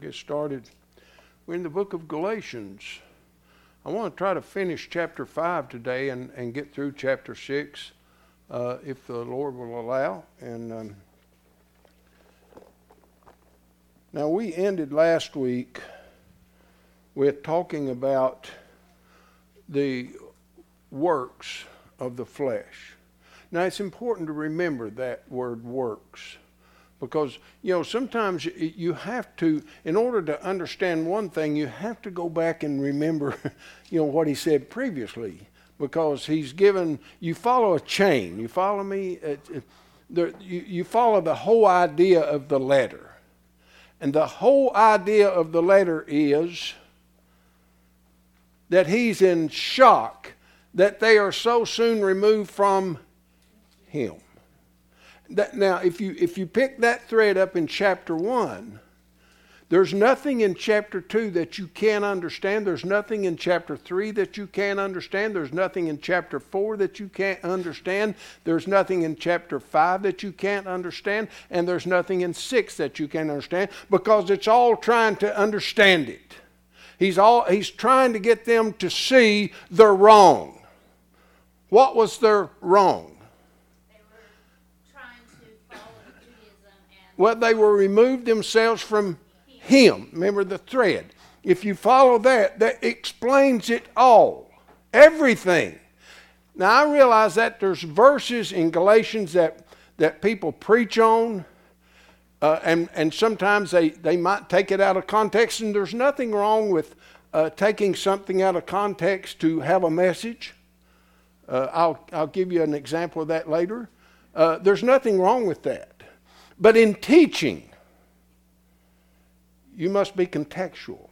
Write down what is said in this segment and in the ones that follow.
Get started. We're in the book of Galatians. I want to try to finish chapter 5 today and get through chapter 6 if the Lord will allow. And now we ended last week with talking about the works of the flesh. Now it's important to remember that word works. Because, sometimes you have to, in order to understand one thing, you have to go back and remember, what he said previously. Because he's given, you follow a chain. You follow me? You follow the whole idea of the letter. And the whole idea of the letter is that he's in shock that they are so soon removed from him. Now, if you pick that thread up in chapter 1, there's nothing in chapter 2 that you can't understand. There's nothing in chapter 3 that you can't understand. There's nothing in chapter 4 that you can't understand. There's nothing in chapter 5 that you can't understand. And there's nothing in 6 that you can't understand, because it's all trying to understand it. He's trying to get them to see they're wrong. What was their wrong? Well, they will remove themselves from him. Remember the thread. If you follow that explains it all. Everything. Now, I realize that there's verses in Galatians that people preach on, and sometimes they might take it out of context, and there's nothing wrong with taking something out of context to have a message. I'll give you an example of that later. There's nothing wrong with that. But in teaching, you must be contextual.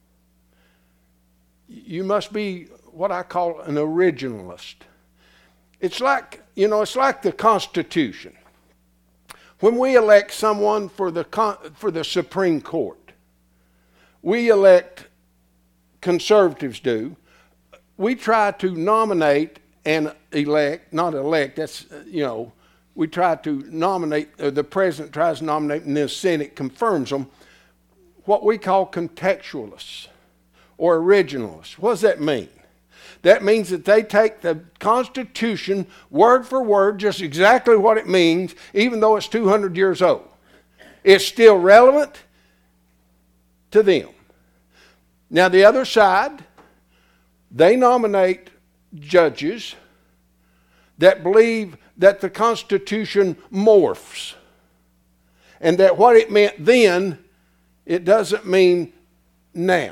You must be what I call an originalist. It's like the Constitution. When we elect someone for the Supreme Court, we elect, conservatives do, we try to nominate and elect, not elect, that's, we try to nominate, the president tries to nominate, and the Senate confirms them, what we call contextualists or originalists. What does that mean? That means that they take the Constitution word for word, just exactly what it means, even though it's 200 years old. It's still relevant to them. Now the other side, they nominate judges that believe that the Constitution morphs, and that what it meant then, it doesn't mean now.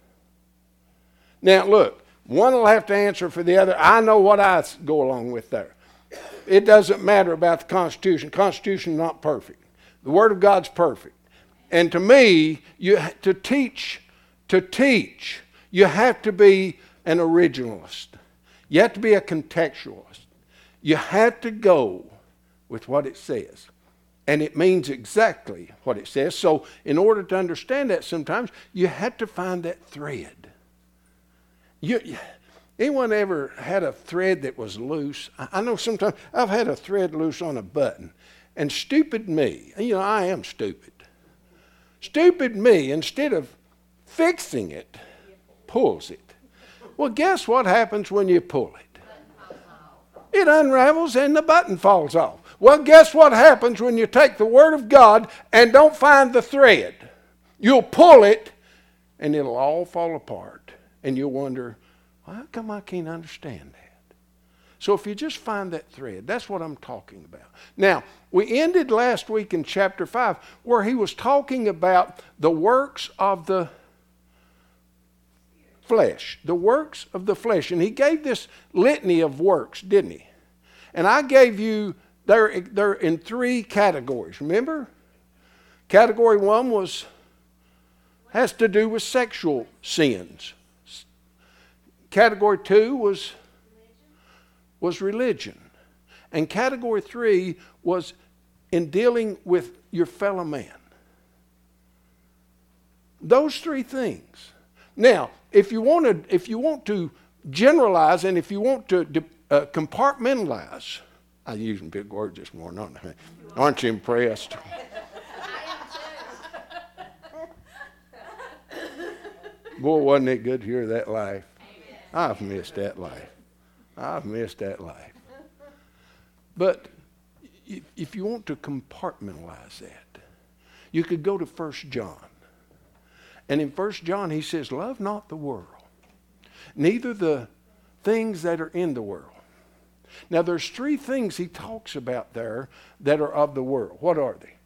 Now look, one will have to answer for the other. I know what I go along with there. It doesn't matter about the Constitution. The Constitution is not perfect. The Word of God's perfect. And to me, to teach, you have to be an originalist. You have to be a contextualist. You have to go with what it says. And it means exactly what it says. So in order to understand that sometimes, you have to find that thread. Anyone ever had a thread that was loose? I know sometimes I've had a thread loose on a button. And stupid me, I am stupid. Stupid me, instead of fixing it, pulls it. Well, guess what happens when you pull it? It unravels and the button falls off. Well, guess what happens when you take the Word of God and don't find the thread? You'll pull it and it'll all fall apart. And you'll wonder, well, how come I can't understand that? So if you just find that thread, that's what I'm talking about. Now, we ended last week in chapter 5 where he was talking about the works of the flesh, the works of the flesh. And he gave this litany of works, didn't he? And I gave you, they're in 3 categories, remember? Category 1 has to do with sexual sins. Category 2 was religion. And category 3 was in dealing with your fellow man. Those 3 things. Now, if you want to generalize, and if you want to compartmentalize, I'm using big words this morning, aren't you impressed? Boy, wasn't it good to hear that laugh. I've missed that life. I've missed that life. But if you want to compartmentalize that, you could go to 1 John. And in 1 John he says, love not the world, neither the things that are in the world. Now there's three things he talks about there that are of the world. What are they?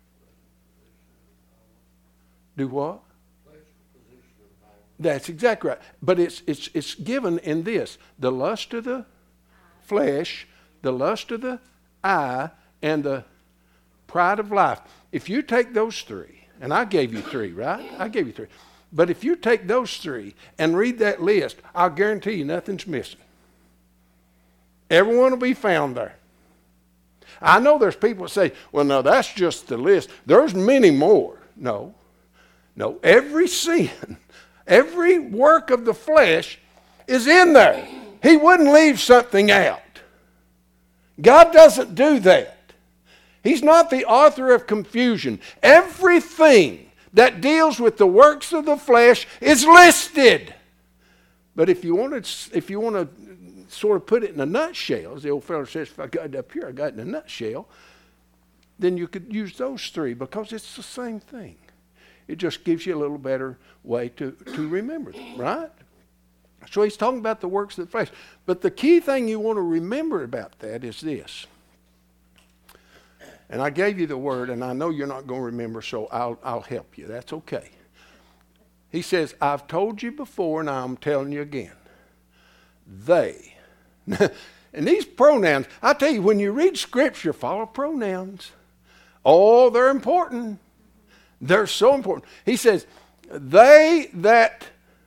Do what? That's exactly right. But it's given in this: the lust of the flesh, the lust of the eye, and the pride of life. If you take those three, and I gave you three, right? I gave you three. But if you take those three and read that list, I'll guarantee you nothing's missing. Everyone will be found there. I know there's people that say, well, no, that's just the list. There's many more. No. Every sin, every work of the flesh is in there. He wouldn't leave something out. God doesn't do that. He's not the author of confusion. Everything that deals with the works of the flesh is listed. But if you want to sort of put it in a nutshell, as the old fellow says, if I got it up here, I got it in a nutshell, then you could use those three because it's the same thing. It just gives you a little better way to remember them, right? So he's talking about the works of the flesh. But the key thing you want to remember about that is this. And I gave you the word, and I know you're not going to remember, so I'll help you. That's okay. He says, I've told you before, and I'm telling you again. They. And these pronouns, I tell you, when you read Scripture, follow pronouns. Oh, they're important. They're so important. He says, they that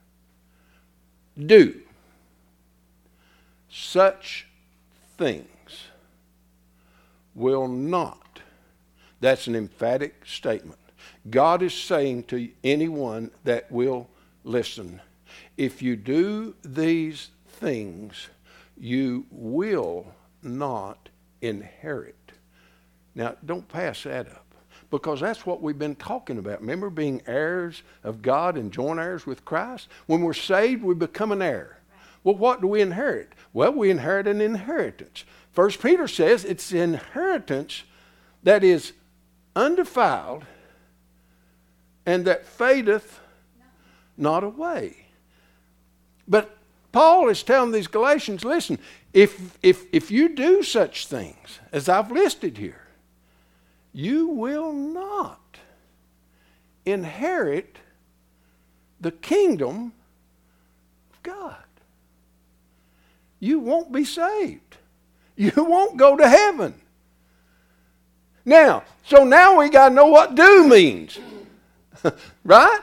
do such things will not. That's an emphatic statement. God is saying to anyone that will listen, if you do these things, you will not inherit. Now, don't pass that up, because that's what we've been talking about. Remember, being heirs of God and joint heirs with Christ? When we're saved, we become an heir. Well, what do we inherit? Well, we inherit an inheritance. 1 Peter says it's inheritance that is undefiled and that fadeth not away. But Paul is telling these Galatians, listen, if you do such things as I've listed here, you will not inherit the kingdom of God. You won't be saved. You won't go to heaven. Now we got to know what do means. Right?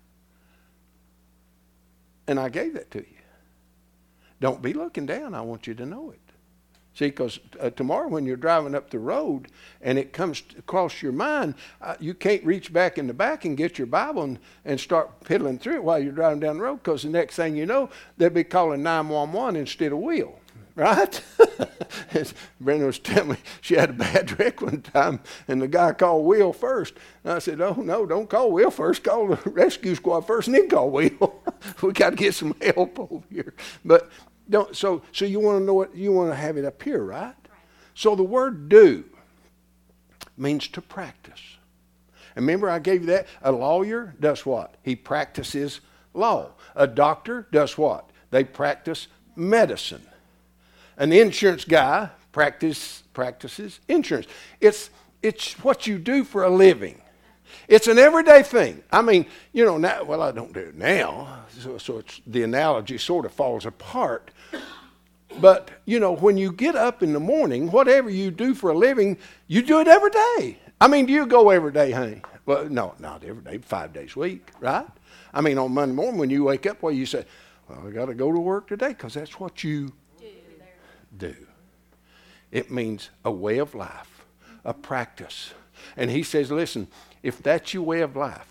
And I gave that to you. Don't be looking down. I want you to know it. See, because tomorrow when you're driving up the road and it comes across your mind, you can't reach back in the back and get your Bible and start piddling through it while you're driving down the road, because the next thing you know, they'll be calling 911 instead of Will. Right? Brenda was telling me she had a bad wreck one time, and the guy called Will first. And I said, oh, no, don't call Will first. Call the rescue squad first, and then call Will. We got to get some help over here. But don't. So you want to know what you want to have it up here, right? So the word do means to practice. And remember, I gave you that. A lawyer does what? He practices law. A doctor does what? They practice medicine. An insurance guy practices insurance. It's what you do for a living. It's an everyday thing. I mean, now, well, I don't do it now, so the analogy sort of falls apart. But, when you get up in the morning, whatever you do for a living, you do it every day. I mean, do you go every day, honey? Well, no, not every day, 5 days a week, right? I mean, on Monday morning when you wake up, you say, well, I got to go to work today, because that's what you do. It means a way of life, a practice. And he says, listen, if that's your way of life,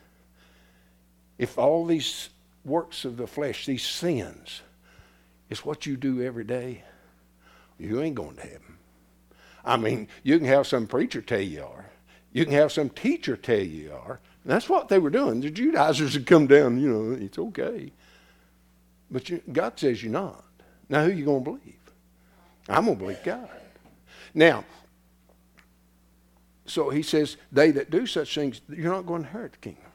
if all these works of the flesh, these sins, is what you do every day, you ain't going to heaven. I mean, you can have some preacher tell you are. You can have some teacher tell you are. That's what they were doing. The Judaizers would come down, it's okay. But God says you're not. Now who are you going to believe? I'm going to believe God. Now, so he says, they that do such things, you're not going to inherit the kingdom.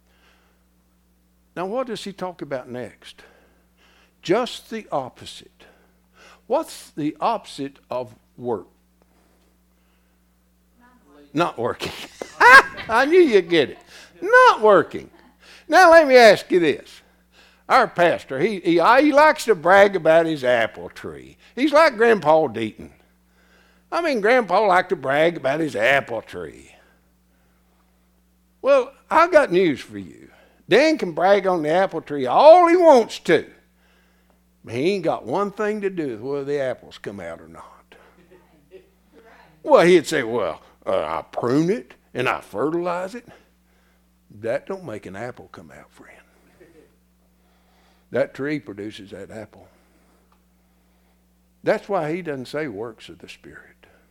Now what does he talk about next? Just the opposite. What's the opposite of work? Not working. I knew you'd get it. Not working. Now let me ask you this. Our pastor, he likes to brag about his apple tree. He's like Grandpa Deaton. I mean, Grandpa liked to brag about his apple tree. Well, I got news for you. Dan can brag on the apple tree all he wants to. But he ain't got one thing to do with whether the apples come out or not. Well, he'd say, I prune it and I fertilize it. That don't make an apple come out, friend. That tree produces that apple. That's why he doesn't say works of the Spirit.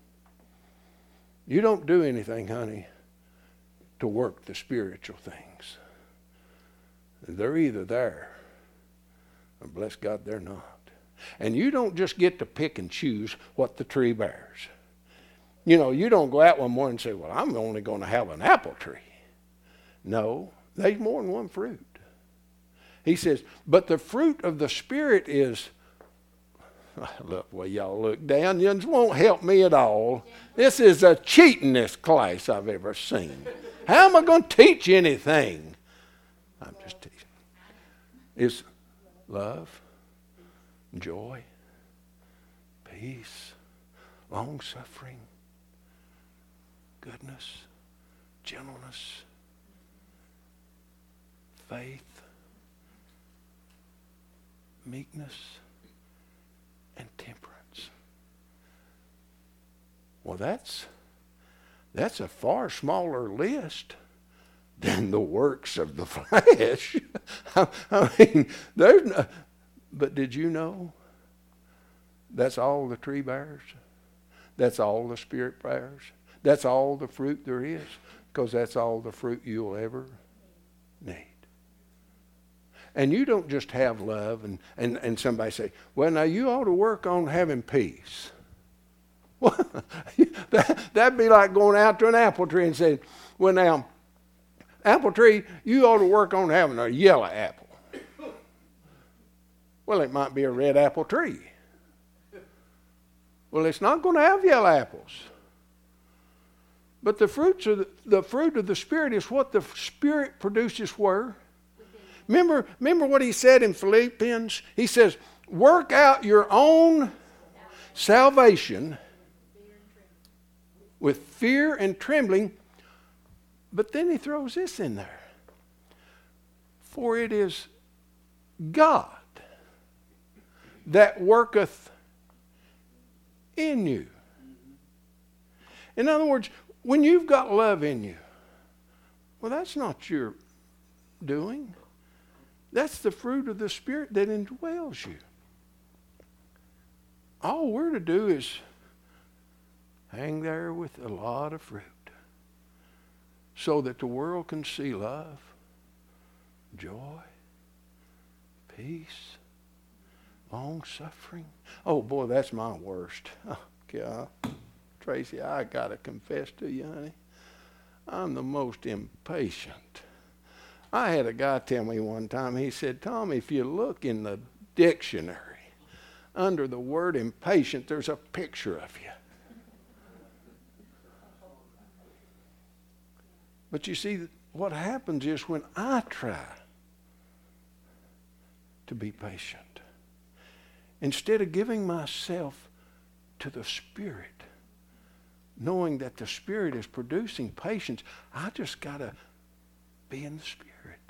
You don't do anything, honey, to work the spiritual things. They're either there, or bless God, they're not. And you don't just get to pick and choose what the tree bears. You don't go out one morning and say, well, I'm only going to have an apple tree. No, there's more than one fruit. He says, but the fruit of the Spirit is, look the way y'all look down, you won't help me at all. This is the cheatingest class I've ever seen. How am I going to teach you anything? I'm just teaching. It's love, joy, peace, long-suffering, goodness, gentleness, faith, meekness, and temperance. Well, that's a far smaller list than the works of the flesh. I mean, there's no, but did you know that's all the tree bears? That's all the Spirit bears? That's all the fruit there is? Because that's all the fruit you'll ever need. And you don't just have love and somebody say, well, now you ought to work on having peace. Well, that'd be like going out to an apple tree and saying, well, now, apple tree, you ought to work on having a yellow apple. Well, it might be a red apple tree. Well, it's not going to have yellow apples. But the fruit of the Spirit is what the Spirit produces where? Remember what he said in Philippians? He says, work out your own salvation with fear and trembling. But then he throws this in there. For it is God that worketh in you. In other words, when you've got love in you, well, that's not your doing. That's the fruit of the Spirit that indwells you. All we're to do is hang there with a lot of fruit so that the world can see love, joy, peace, long-suffering. Oh, boy, that's my worst. Oh, God. Tracy, I got to confess to you, honey. I'm the most impatient. I had a guy tell me one time, he said, Tom, if you look in the dictionary, under the word impatient, there's a picture of you. But you see, what happens is when I try to be patient, instead of giving myself to the Spirit, knowing that the Spirit is producing patience, I just got to be in the Spirit.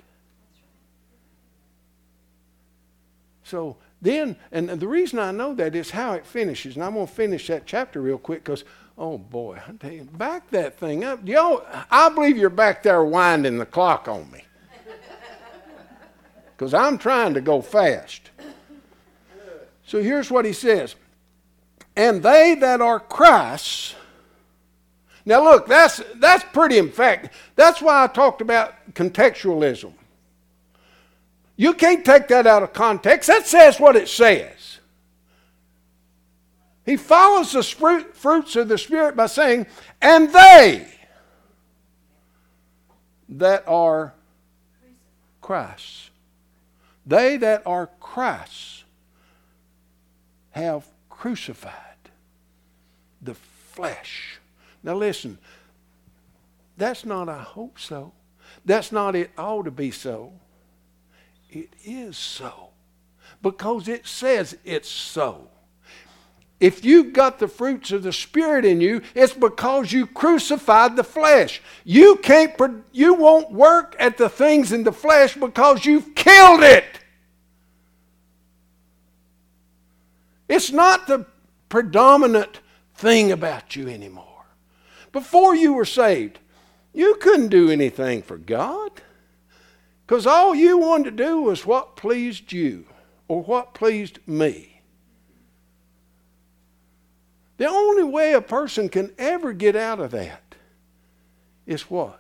So then, and the reason I know that is how it finishes. And I'm going to finish that chapter real quick because, oh boy, I tell you, back that thing up. Y'all, I believe you're back there winding the clock on me. Because I'm trying to go fast. So here's what he says. And they that are Christ's. Now look, that's pretty emphatic. That's why I talked about contextualism. You can't take that out of context. That says what it says. He follows the fruits of the Spirit by saying, and they that are Christ. They that are Christ have crucified the flesh. Now listen, that's not I hope so. That's not it ought to be so. It is so. Because it says it's so. If you've got the fruits of the Spirit in you, it's because you crucified the flesh. You won't work at the things in the flesh because you've killed it. It's not the predominant thing about you anymore. Before you were saved, you couldn't do anything for God because all you wanted to do was what pleased you or what pleased me. The only way a person can ever get out of that is what?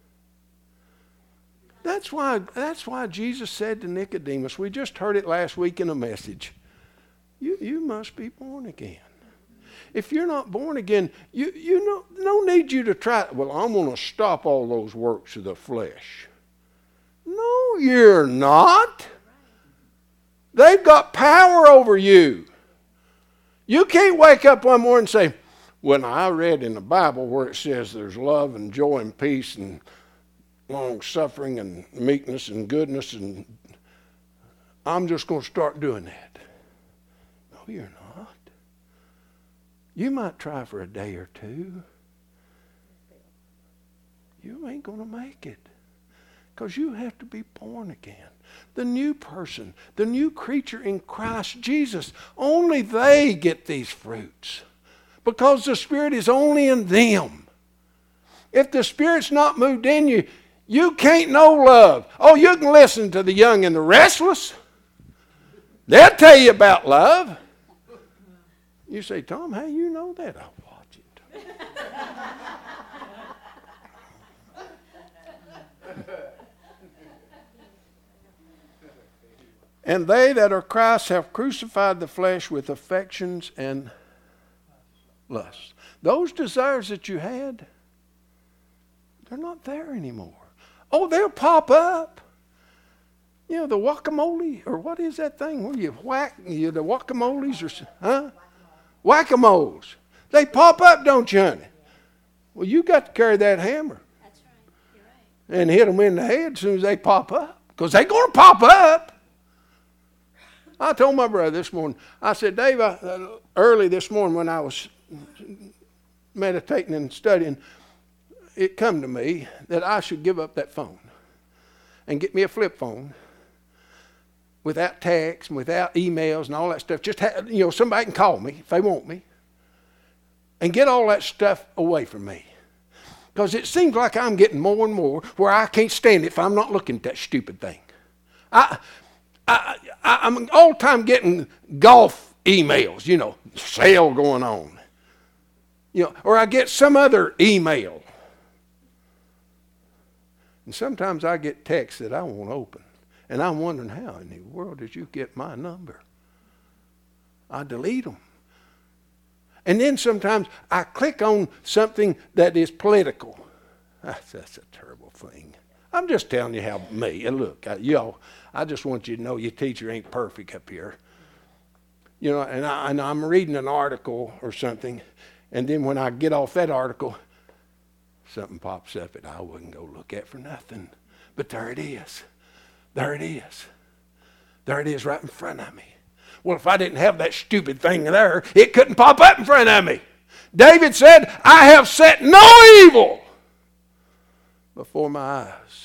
That's why Jesus said to Nicodemus, we just heard it last week in a message, you must be born again. If you're not born again, no need you to try, well, I'm going to stop all those works of the flesh. No, you're not. They've got power over you. You can't wake up one morning and say, well, I read in the Bible where it says there's love and joy and peace and long suffering and meekness and goodness, and I'm just going to start doing that. No, you're not. You might try for a day or two. You ain't going to make it because you have to be born again. The new person, the new creature in Christ Jesus, only they get these fruits because the Spirit is only in them. If the Spirit's not moved in you, you can't know love. Oh, you can listen to the young and the restless. They'll tell you about love. You say, Tom, how you know that? I'll watch it. And they that are Christ have crucified the flesh with affections and lusts. Those desires that you had, they're not there anymore. Oh, they'll pop up. You know, the guacamole, or what is that thing where you whack, the guacamoles, whack-a-moles. They pop up, don't you, honey? Well, you got to carry that hammer. That's right. You're right. And hit them in the head as soon as they pop up. Because they're going to pop up. I told my brother this morning, I said, Dave, early this morning when I was meditating and studying, it come to me that I should give up that phone and get me a flip phone without text and without emails and all that stuff. Just somebody can call me if they want me and get all that stuff away from me. Because it seems like I'm getting more and more where I can't stand it if I'm not looking at that stupid thing. I'm all the time getting golf emails, sale going on. Or I get some other email. And sometimes I get texts that I won't open. And I'm wondering, how in the world did you get my number? I delete them. And then sometimes I click on something that is political. That's a terrible thing. I'm just telling you how me. And look, I just want you to know your teacher ain't perfect up here. And I'm reading an article or something, and then when I get off that article, something pops up that I wouldn't go look at for nothing. But there it is. There it is. There it is right in front of me. Well, if I didn't have that stupid thing there, it couldn't pop up in front of me. David said, I have set no evil before my eyes.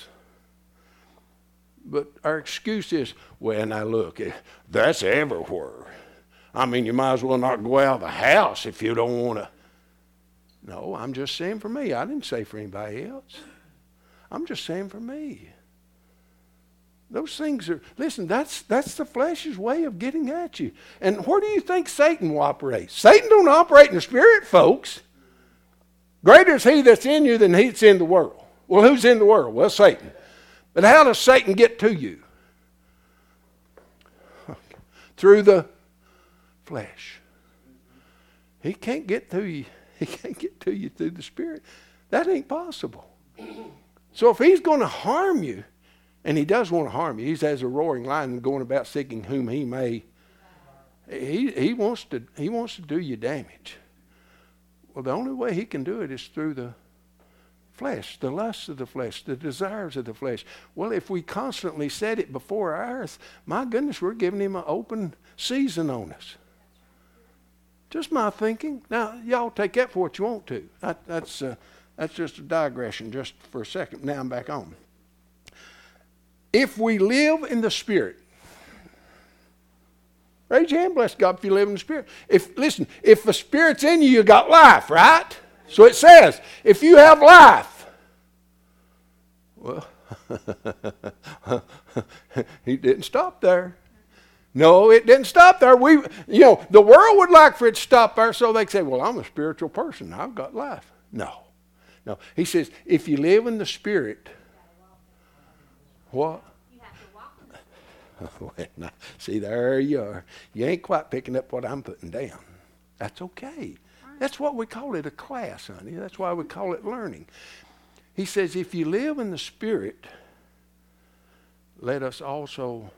But our excuse is, well, now look, that's everywhere. I mean, you might as well not go out of the house if you don't want to. No, I'm just saying for me. I didn't say for anybody else. I'm just saying for me. Those things are, listen, that's the flesh's way of getting at you. And where do you think Satan will operate? Satan don't operate in the spirit, folks. Greater is he that's in you than he that's in the world. Well, who's in the world? Well, Satan. But how does Satan get to you? Through the flesh. He can't get to you. He can't get to you through the Spirit. That ain't possible. So if he's going to harm you, and he does want to harm you, he's as a roaring lion going about seeking whom he may. He wants to do you damage. Well, the only way he can do it is through the flesh, the lusts of the flesh, the desires of the flesh. Well, if we constantly set it before our eyes, my goodness, we're giving him an open season on us. Just my thinking. Now, y'all take that for what you want to. That's just a digression just for a second. Now I'm back on. If we live in the Spirit, raise your hand, bless God, if you live in the Spirit. If the Spirit's in you, you got life, right? So it says, if you have life, well, he didn't stop there. No, it didn't stop there. The world would like for it to stop there, so they say, well, I'm a spiritual person. I've got life. No. He says, if you live in the Spirit, what? You have to walk. Well, now, see, there you are. You ain't quite picking up what I'm putting down. That's okay. That's what we call it, a class, honey. That's why we call it learning. He says, if you live in the Spirit, let us also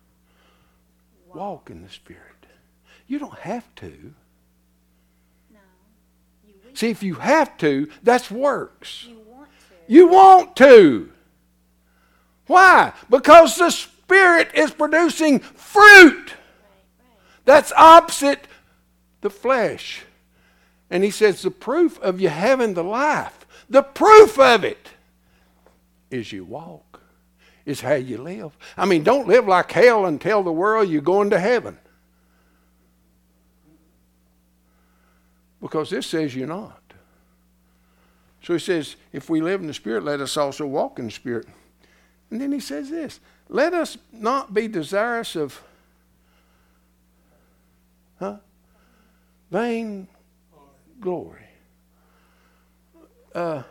walk in the Spirit. You don't have to. No. You wish. See, if you have to, that's works. You want to. You want to. Why? Because the Spirit is producing fruit. Right. That's opposite the flesh. And he says the proof of you having the life, the proof of it is you walk, is how you live. I mean, don't live like hell and tell the world you're going to heaven. Because this says you're not. So he says, if we live in the Spirit, let us also walk in the Spirit. And then he says this, let us not be desirous of vain glory. Let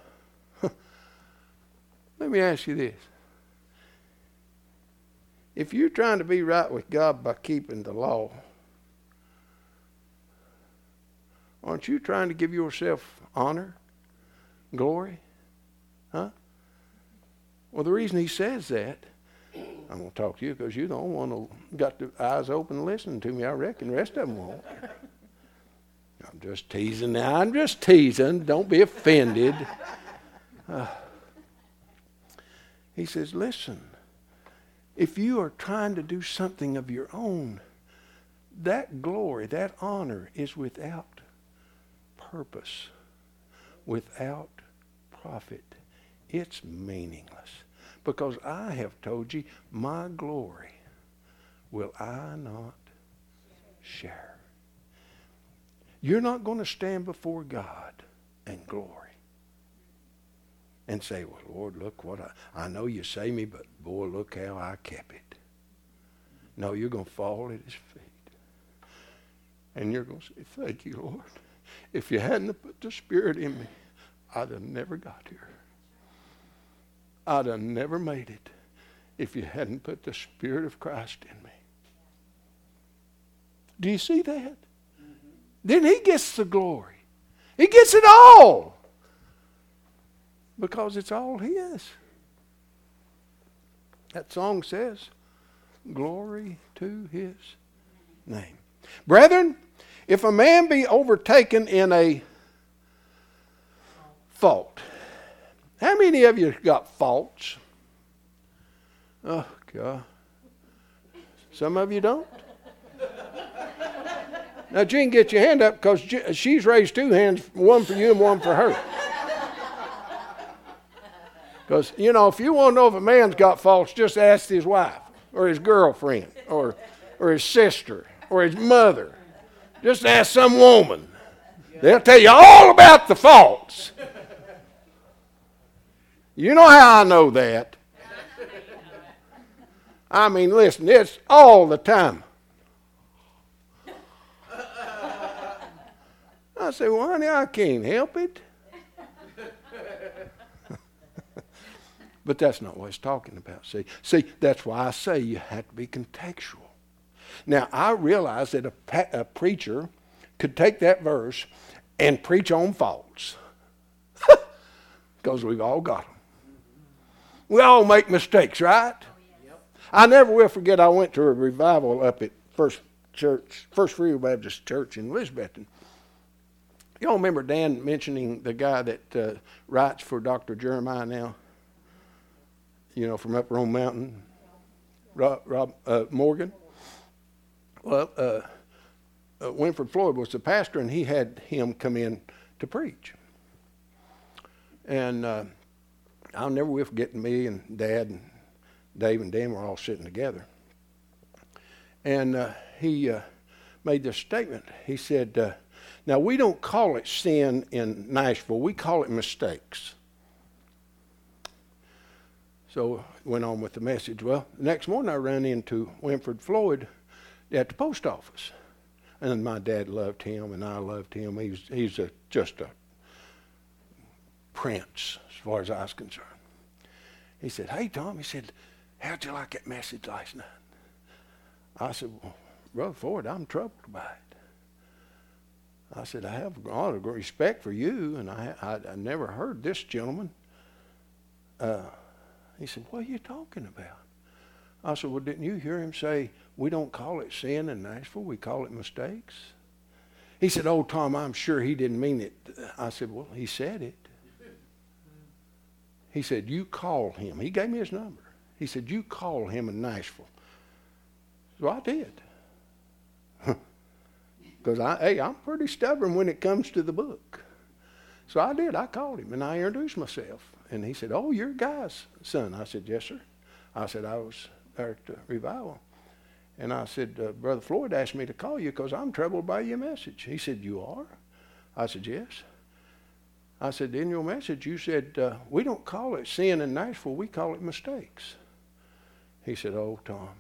me ask you this. If you're trying to be right with God by keeping the law, aren't you trying to give yourself honor, glory? Huh? Well, the reason he says that, I'm going to talk to you because you're the only one who got the eyes open listening to me. I reckon the rest of them won't. I'm just teasing now. I'm just teasing. Don't be offended. He says, listen, if you are trying to do something of your own, that glory, that honor is without purpose, without profit. It's meaningless. Because I have told you, my glory will I not share. You're not going to stand before God and glory and say, well, Lord, look what I know you saved me, but boy, look how I kept it. No, you're going to fall at his feet. And you're going to say, thank you, Lord. If you hadn't put the Spirit in me, I'd have never got here. I'd have never made it if you hadn't put the Spirit of Christ in me. Do you see that? Then he gets the glory. He gets it all. Because it's all his. That song says, glory to his name. Brethren, if a man be overtaken in a fault. How many of you got faults? Oh, God. Some of you don't. Now, Jean, get your hand up because she's raised two hands, one for you and one for her. Because, if you want to know if a man's got faults, just ask his wife or his girlfriend or his sister or his mother. Just ask some woman. They'll tell you all about the faults. You know how I know that. I mean, listen, it's all the time. I say, well, honey, I can't help it. But that's not what it's talking about. See, that's why I say you have to be contextual. Now, I realize that a preacher could take that verse and preach on faults. Because we've all got them. We all make mistakes, right? I never will forget, I went to a revival up at First Free Baptist Church in Lisbethton. Y'all remember Dan mentioning the guy that writes for Dr. Jeremiah now? You know, from up Rome Mountain? Rob Morgan? Well, Winfred Floyd was the pastor, and he had him come in to preach. And I'll never will forget me and Dad and Dave and Dan were all sitting together. And he made this statement. He said, now we don't call it sin in Nashville. We call it mistakes. So went on with the message. Well, the next morning I ran into Winfred Floyd at the post office. And my dad loved him and I loved him. He's just a prince as far as I was concerned. He said, hey, Tom, he said, how'd you like that message last night? I said, well, Brother Ford, I'm troubled by it. I said, I have a lot of respect for you, and I never heard this gentleman. He said, what are you talking about? I said, well, didn't you hear him say, we don't call it sin in Nashville, we call it mistakes? He said, oh, Tom, I'm sure he didn't mean it. I said, well, he said it. He said, you call him. He gave me his number. He said, you call him in Nashville. So I did. Because I'm pretty stubborn when it comes to the book. So I did. I called him and I introduced myself. And he said, oh, you're Guy's son. I said, yes, sir. I said, I was there at the revival. And I said, Brother Floyd asked me to call you because I'm troubled by your message. He said, you are? I said, yes. I said, in your message, you said, we don't call it sin in Nashville, we call it mistakes. He said, oh, Tom.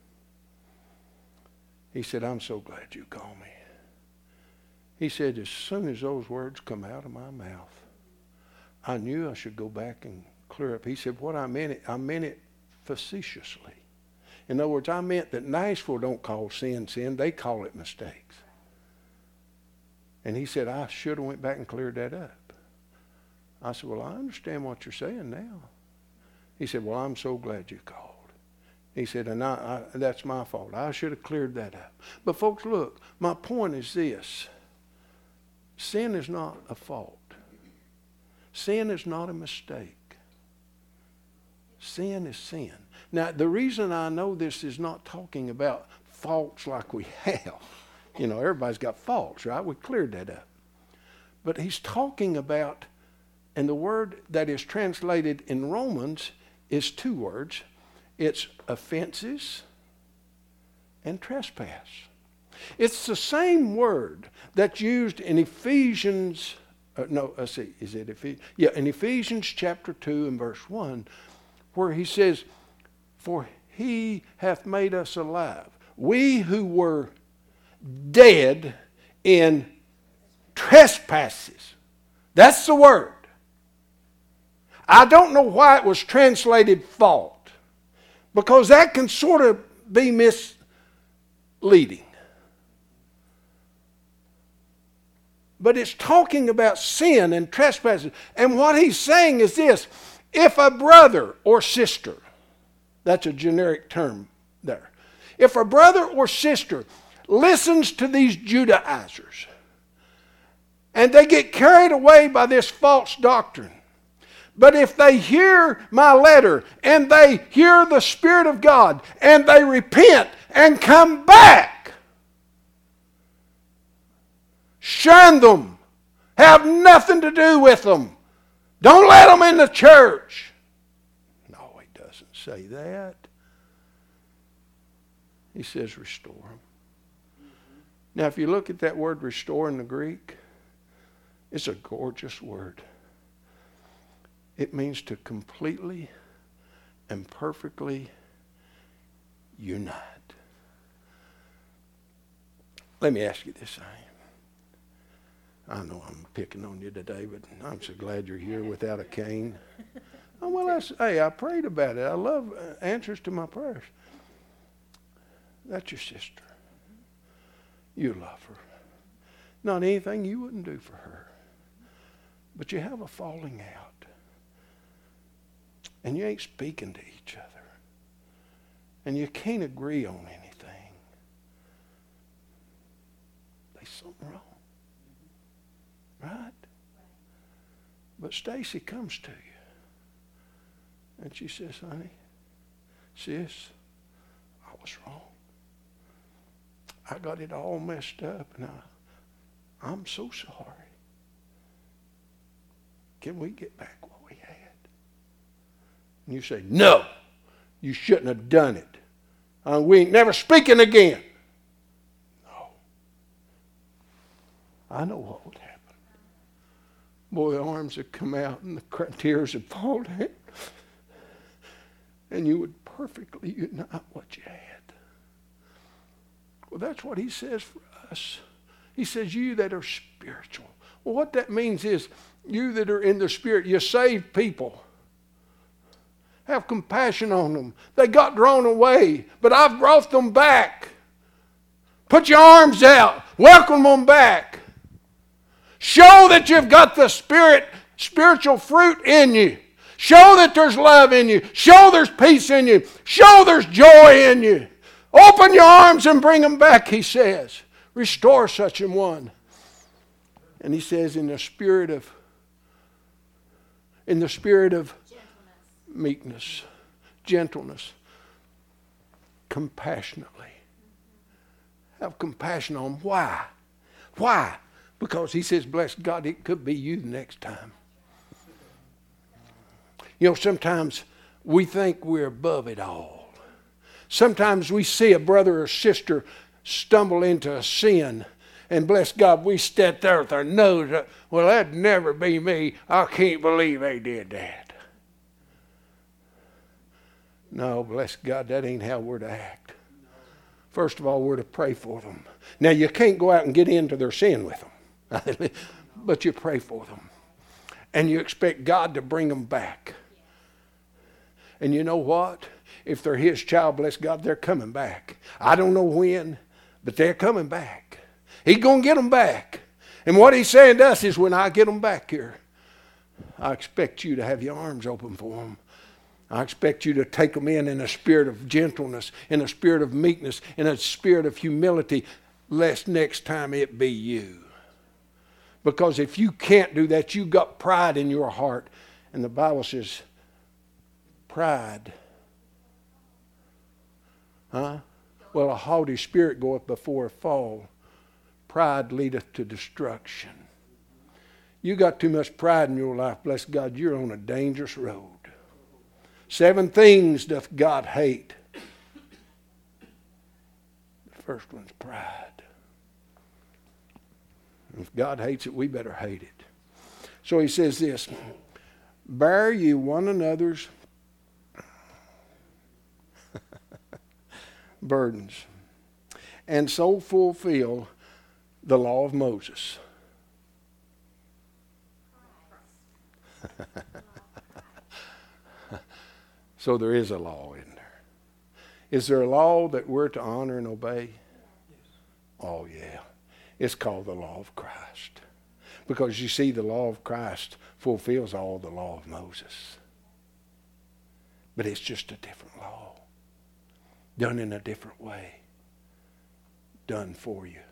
He said, I'm so glad you called me. He said, as soon as those words come out of my mouth, I knew I should go back and clear up. He said, what I meant it facetiously. In other words, I meant that Nashville don't call sin, they call it mistakes. And he said, I should have went back and cleared that up. I said, well, I understand what you're saying now. He said, well, I'm so glad you called. He said, and that's my fault. I should have cleared that up. But folks, look, my point is this. Sin is not a fault. Sin is not a mistake. Sin is sin. Now, the reason I know this is not talking about faults like we have. You know, everybody's got faults, right? We cleared that up. But he's talking about, and the word that is translated in Romans is two words. It's offenses and trespass. It's the same word that's used in Ephesians, in Ephesians chapter 2 and verse 1, where he says, for he hath made us alive. We who were dead in trespasses. That's the word. I don't know why it was translated fault, because that can sort of be misleading. But it's talking about sin and trespasses. And what he's saying is this: if a brother or sister, that's a generic term there, if a brother or sister listens to these Judaizers and they get carried away by this false doctrine, but if they hear my letter and they hear the Spirit of God and they repent and come back, shun them. Have nothing to do with them. Don't let them in the church. No, he doesn't say that. He says restore them. Now, if you look at that word restore in the Greek, it's a gorgeous word. It means to completely and perfectly unite. Let me ask you this thing. I know I'm picking on you today, but I'm so glad you're here without a cane. Oh, well, hey, I prayed about it. I love answers to my prayers. That's your sister. You love her. Not anything you wouldn't do for her. But you have a falling out. And you ain't speaking to each other. And you can't agree on anything. There's something wrong. Right? But Stacy comes to you. And she says, honey, sis, I was wrong. I got it all messed up, and I'm so sorry. Can we get back what we had? And you say, no, you shouldn't have done it. We ain't never speaking again. No. I know what would happen. Boy, the arms would come out and the tears would fall down. And you would perfectly unite what you had. Well, that's what he says for us. He says, you that are spiritual. Well, what that means is, you that are in the Spirit, you saved people. Have compassion on them. They got drawn away, but I've brought them back. Put your arms out. Welcome them back. Show that you've got the spiritual fruit in you. Show that there's love in you. Show there's peace in you. Show there's joy in you. Open your arms and bring them back, he says. Restore such an one. And he says in the spirit of meekness, gentleness, compassionately. Have compassion on them. Why? Why? Because he says, bless God, it could be you the next time. You know, sometimes we think we're above it all. Sometimes we see a brother or sister stumble into a sin, and bless God, we stand there with our nose up. Well, that'd never be me. I can't believe they did that. No, bless God, that ain't how we're to act. First of all, we're to pray for them. Now, you can't go out and get into their sin with them, but you pray for them. And you expect God to bring them back. And you know what? If they're his child, bless God, they're coming back. I don't know when, but they're coming back. He's going to get them back. And what he's saying to us is, when I get them back here, I expect you to have your arms open for them. I expect you to take them in a spirit of gentleness, in a spirit of meekness, in a spirit of humility, lest next time it be you. Because if you can't do that, you've got pride in your heart. And the Bible says, pride. Well, a haughty spirit goeth before a fall. Pride leadeth to destruction. You got too much pride in your life, bless God, you're on a dangerous road. 7 things doth God hate. The first one's pride. If God hates it, we better hate it. So he says this, bear ye one another's burdens, and so fulfill the law of Moses. So there is a law in there. Is there a law that we're to honor and obey? Oh yeah. It's called the law of Christ. Because you see, the law of Christ fulfills all the law of Moses. But it's just a different law. Done in a different way. Done for you.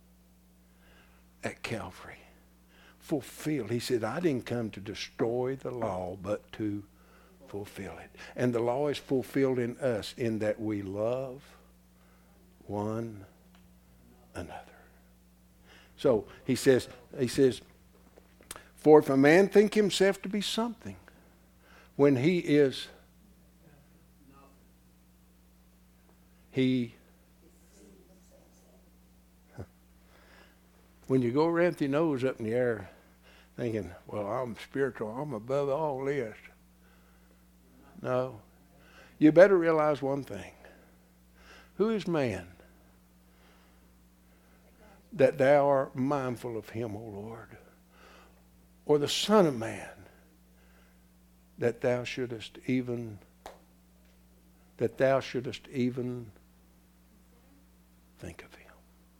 At Calvary. Fulfilled. He said, I didn't come to destroy the law, but to fulfill it. And the law is fulfilled in us in that we love one another. So he says, for if a man think himself to be something, when he is, when you go around with your nose up in the air thinking, well, I'm spiritual, I'm above all this. No. You better realize one thing. Who is man that thou art mindful of him, O Lord? Or the Son of Man that thou shouldest even think of him.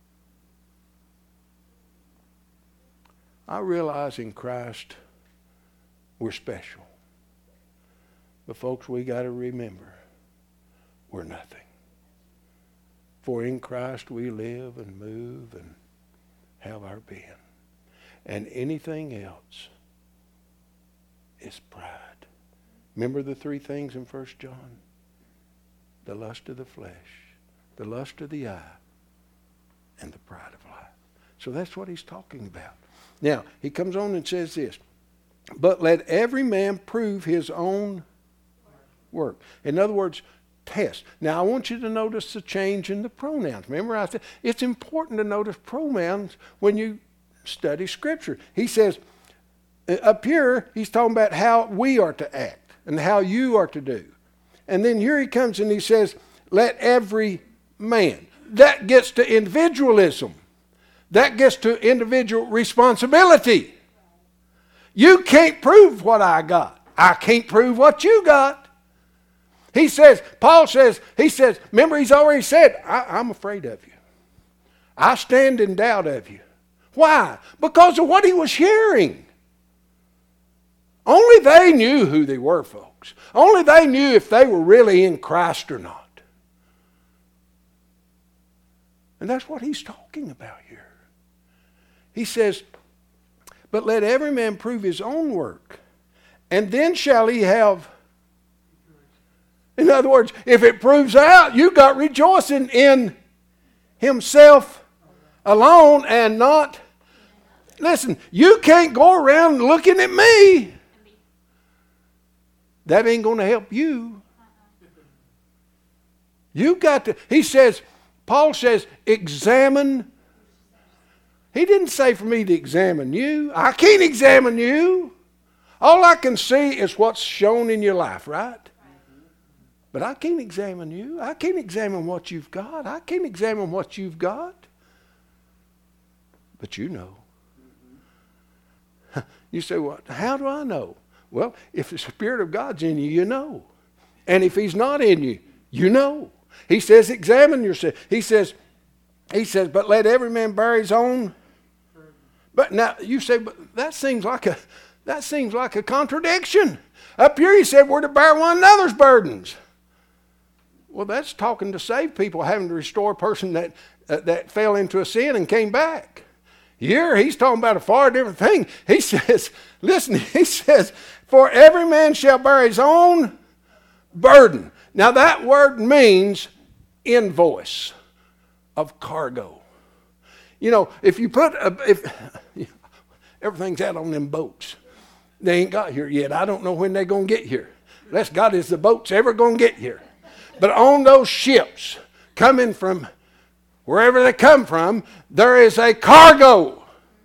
I realize in Christ we're special. But folks, we got to remember we're nothing. For in Christ we live and move and have our being. And anything else is pride. Remember the three things in 1 John? The lust of the flesh, the lust of the eye, and the pride of life. So that's what he's talking about. Now, he comes on and says this, but let every man prove his own work. In other words, test. Now, I want you to notice the change in the pronouns. Remember, I said it's important to notice pronouns when you study Scripture. He says, up here, he's talking about how we are to act and how you are to do. And then here he comes and he says, let every man. That gets to individualism. That gets to individual responsibility. You can't prove what I got. I can't prove what you got. He says, remember he's already said, I'm afraid of you. I stand in doubt of you. Why? Because of what he was hearing. Only they knew who they were, folks. Only they knew if they were really in Christ or not. And that's what he's talking about here. He says, but let every man prove his own work, and then shall he have. In other words, if it proves out, you got rejoicing in himself alone and not. Listen, you can't go around looking at me. That ain't going to help you. You got to, Paul says, examine. He didn't say for me to examine you. I can't examine you. All I can see is what's shown in your life, right? But I can't examine you. I can't examine what you've got. I can't examine what you've got. But you know. You say, well, how do I know? Well, if the Spirit of God's in you, you know. And if he's not in you, you know. He says, examine yourself. He says, but let every man bear his own. But now you say, but that seems like a contradiction. Up here he said we're to bear one another's burdens. Well, that's talking to save people, having to restore a person that fell into a sin and came back. Here he's talking about a far different thing. He says, listen, he says, for every man shall bear his own burden. Now that word means invoice of cargo. You know, if you put, everything's out on them boats. They ain't got here yet. I don't know when they're going to get here. Bless God, is the boats ever going to get here? But on those ships coming from wherever they come from, there is a cargo.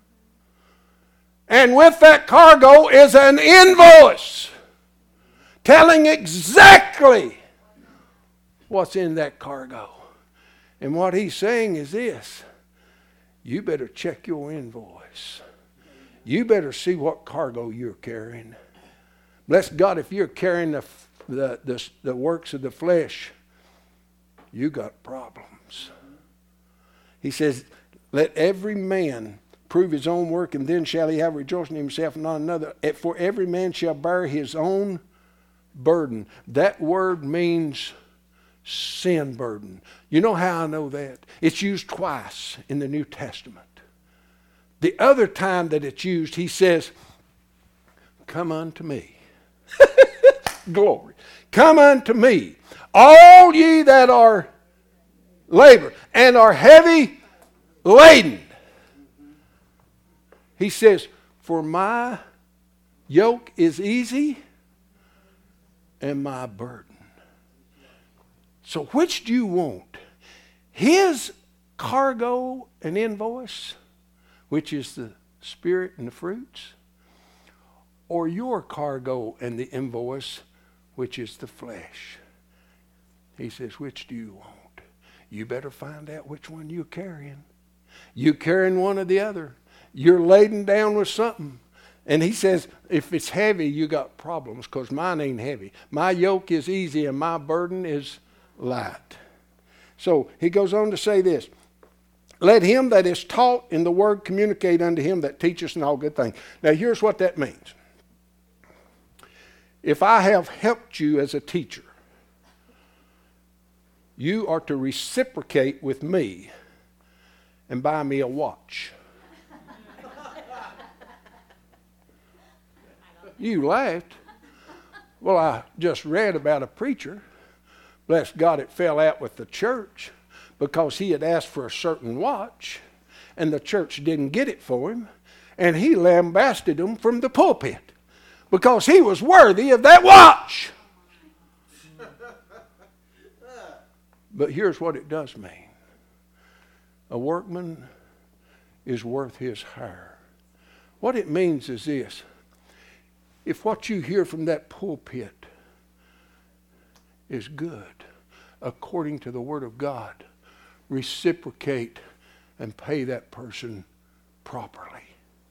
And with that cargo is an invoice telling exactly what's in that cargo. And what he's saying is this: you better check your invoice. You better see what cargo you're carrying. Bless God, if you're carrying the works of the flesh, you got problems. He says, let every man prove his own work, and then shall he have rejoicing in himself and not another. For every man shall bear his own burden. That word means sin burden. You know how I know that? It's used twice in the New Testament. The other time that it's used, he says, come unto me. Glory. Come unto me, all ye that are labor and are heavy laden. He says, for my yoke is easy and my burden. So which do you want? His cargo and invoice, which is the Spirit and the fruits, or your cargo and the invoice, which is the flesh? He says, which do you want? You better find out which one you're carrying. You're carrying one or the other. You're laden down with something. And he says, if it's heavy, you got problems, because mine ain't heavy. My yoke is easy and my burden is light. So he goes on to say this. Let him that is taught in the word communicate unto him that teacheth in all good things. Now here's what that means. If I have helped you as a teacher, you are to reciprocate with me and buy me a watch. You laughed. Well, I just read about a preacher. Bless God, it fell out with the church because he had asked for a certain watch and the church didn't get it for him, and he lambasted them from the pulpit because he was worthy of that watch. But here's what it does mean. A workman is worth his hire. What it means is this. If what you hear from that pulpit is good, according to the Word of God, reciprocate and pay that person properly.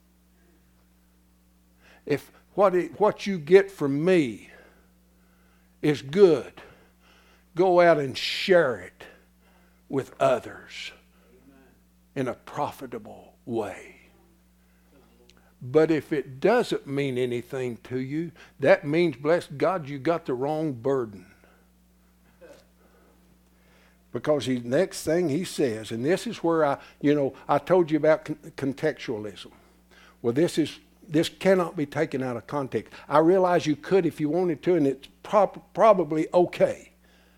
If what you get from me is good, go out and share it with others in a profitable way. But if it doesn't mean anything to you, that means, bless God, you got the wrong burden. Because the next thing he says, and this is where I told you about contextualism. Well, this cannot be taken out of context. I realize you could if you wanted to, and it's probably okay.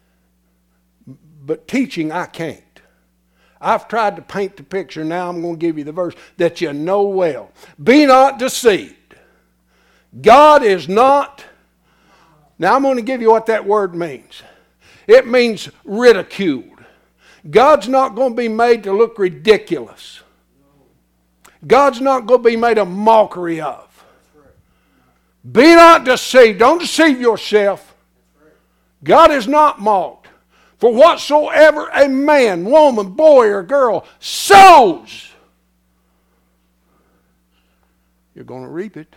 But teaching, I can't. I've tried to paint the picture. Now I'm going to give you the verse that you know well. Be not deceived. God is not. Now I'm going to give you what that word means. It means ridiculed. God's not going to be made to look ridiculous. God's not going to be made a mockery of. Be not deceived. Don't deceive yourself. God is not mocked. For whatsoever a man, woman, boy, or girl sows, you're going to reap it.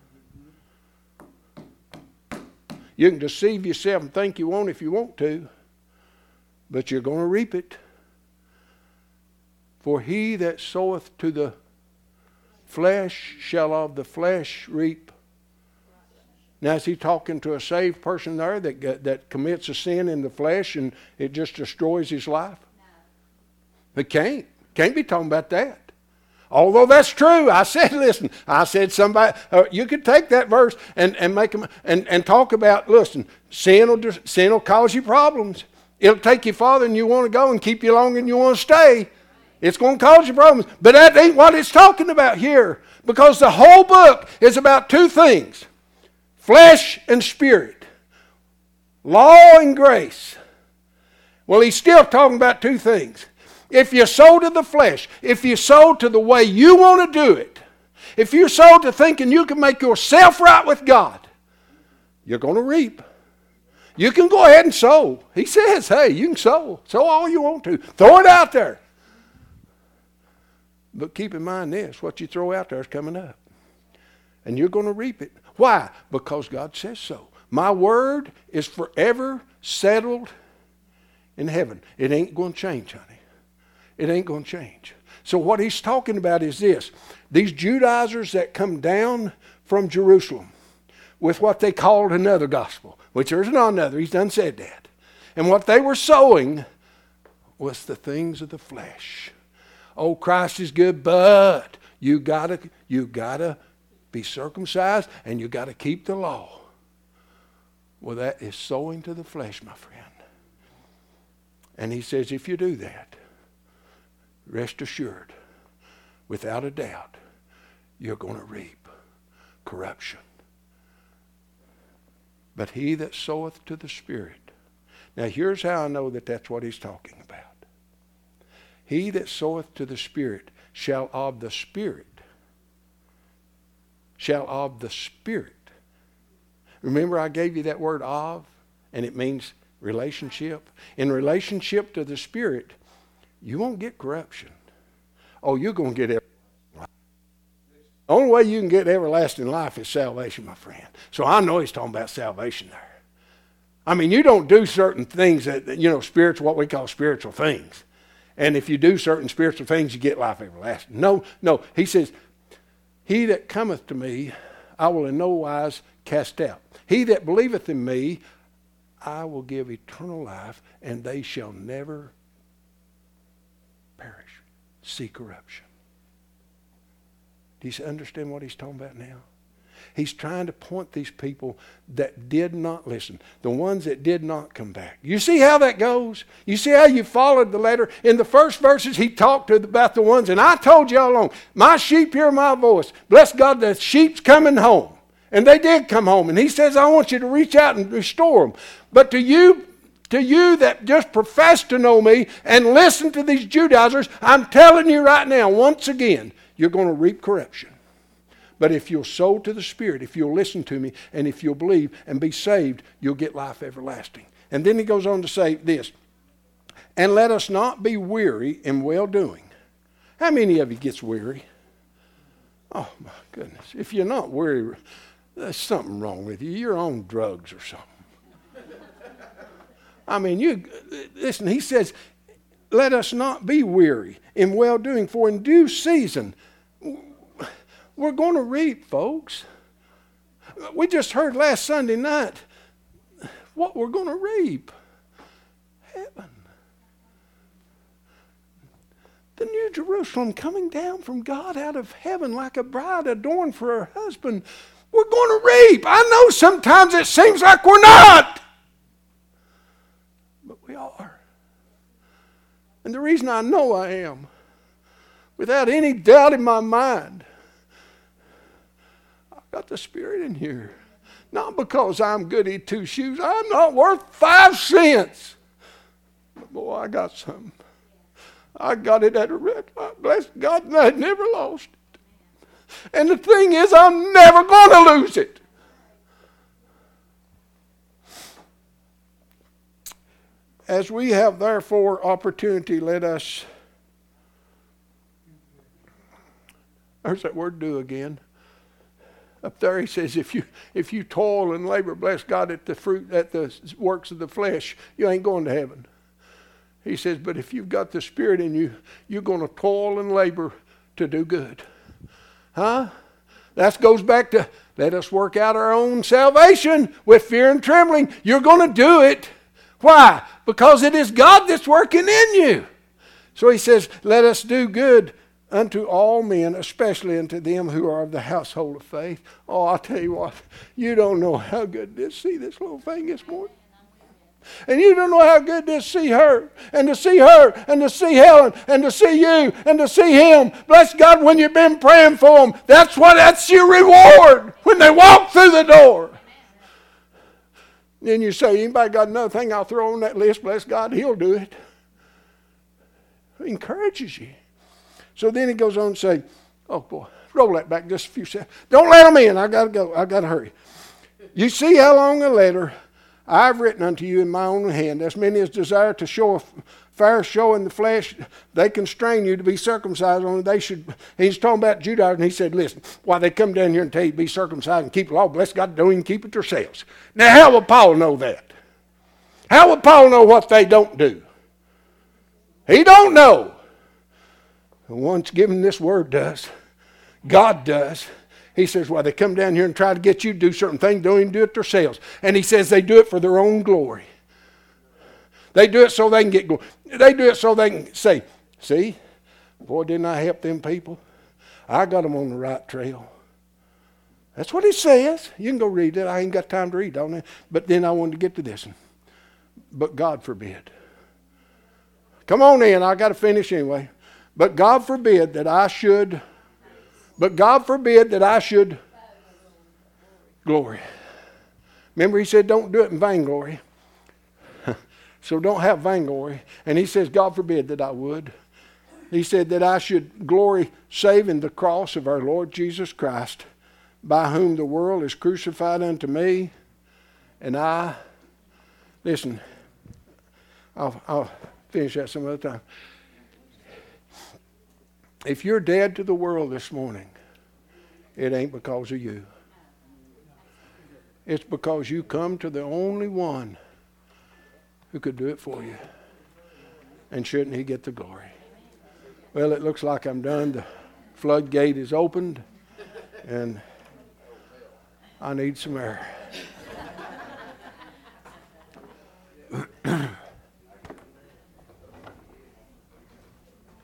You can deceive yourself and think you won't if you want to, but you're going to reap it. For he that soweth to the flesh shall of the flesh reap. Now, is he talking to a saved person there that commits a sin in the flesh and it just destroys his life? No. It can't. Can't be talking about that. Although that's true. I said somebody, you could take that verse and make them, and talk about, listen, sin will cause you problems. It'll take you farther than you want to go and keep you longer than you want to stay. It's going to cause you problems. But that ain't what it's talking about here. Because the whole book is about two things. Flesh and spirit. Law and grace. Well, he's still talking about two things. If you sow to the flesh, if you sow to the way you want to do it, if you sow to thinking you can make yourself right with God, you're going to reap. You can go ahead and sow. He says, hey, you can sow. Sow all you want to. Throw it out there. But keep in mind this, what you throw out there is coming up. And you're going to reap it. Why? Because God says so. My word is forever settled in heaven. It ain't going to change, honey. It ain't going to change. So what he's talking about is this. These Judaizers that come down from Jerusalem with what they called another gospel, which there's not another. He's done said that. And what they were sowing was the things of the flesh. Oh, Christ is good, but you gotta be circumcised and you got to keep the law. Well, that is sowing to the flesh, my friend. And he says, if you do that, rest assured, without a doubt, you're going to reap corruption. But he that soweth to the Spirit. Now, here's how I know that that's what he's talking about. He that soweth to the Spirit shall of the Spirit. Shall of the Spirit. Remember I gave you that word of, and it means relationship. In relationship to the Spirit, you won't get corruption. Oh, you're going to get everything. The only way you can get everlasting life is salvation, my friend. So I know he's talking about salvation there. I mean, you don't do certain things that, spiritual, what we call spiritual things. And if you do certain spiritual things, you get life everlasting. No. He says, he that cometh to me, I will in no wise cast out. He that believeth in me, I will give eternal life, and they shall never perish, see corruption. Do you understand what he's talking about now? He's trying to point these people that did not listen, the ones that did not come back. You see how that goes? You see how you followed the letter? In the first verses, he talked about the ones, and I told you all along, my sheep hear my voice. Bless God, the sheep's coming home. And they did come home. And he says, I want you to reach out and restore them. But to you that just profess to know me and listen to these Judaizers, I'm telling you right now, once again, you're going to reap corruption. But if you'll sow to the Spirit, if you'll listen to me, and if you'll believe and be saved, you'll get life everlasting. And then he goes on to say this, and let us not be weary in well-doing. How many of you gets weary? Oh, my goodness. If you're not weary, there's something wrong with you. You're on drugs or something. I mean, listen, he says, let us not be weary in well-doing, for in due season we're going to reap, folks. We just heard last Sunday night what we're going to reap. Heaven. The New Jerusalem coming down from God out of heaven like a bride adorned for her husband. We're going to reap. I know sometimes it seems like we're not. But we are. And the reason I know I am, without any doubt in my mind, I've got the Spirit in here. Not because I'm goody two shoes. I'm not worth 5 cents. But boy, I got something. I got it at a red light. Bless God, and I never lost it. And the thing is, I'm never going to lose it. As we have therefore opportunity, let us, there's that word do again. Up there he says, if you toil and labor, bless God, at the works of the flesh, you ain't going to heaven. He says, but if you've got the Spirit in you, you're going to toil and labor to do good. Huh? That goes back to, let us work out our own salvation with fear and trembling. You're going to do it. Why? Because it is God that's working in you. So he says, let us do good unto all men, especially unto them who are of the household of faith. Oh, I'll tell you what, you don't know how good it is to see this little thing this morning. And you don't know how good it is to see her, and to see her, and to see Helen, and to see you, and to see him. Bless God, when you've been praying for them, that's your reward when they walk through the door. Then you say, anybody got another thing I'll throw on that list? Bless God, He'll do it. He encourages you. So then he goes on to say, oh boy, roll that back just a few seconds. Don't let them in. I got to go. I got to hurry. You see how long a letter I've written unto you in my own hand, as many as desire to show a fair show in the flesh, they constrain you to be circumcised. Only they should. He's talking about Judaizers, and he said, listen, why they come down here and tell you to be circumcised and keep the law, bless God, don't even keep it yourselves. Now, how would Paul know that? How would Paul know what they don't do? He don't know. The one's given this word does. God does. He says, well, they come down here and try to get you to do certain things, don't even do it themselves. And he says they do it for their own glory. They do it so they can get glory. They do it so they can say, see, boy, didn't I help them people? I got them on the right trail. That's what he says. You can go read it. I ain't got time to read on it. But then I wanted to get to this one. But God forbid. Come on in. I got to finish anyway. But God forbid that I should... But God forbid that I should glory. Remember, he said, don't do it in vainglory. So don't have vainglory. And he says, God forbid that I would. He said that I should glory save in the cross of our Lord Jesus Christ, by whom the world is crucified unto me. And I, listen, I'll finish that some other time. If you're dead to the world this morning, It ain't because of you. It's because you come to the only one who could do it for you. And shouldn't he get the glory? Well, it looks like I'm done. The floodgate is opened, and I need some air.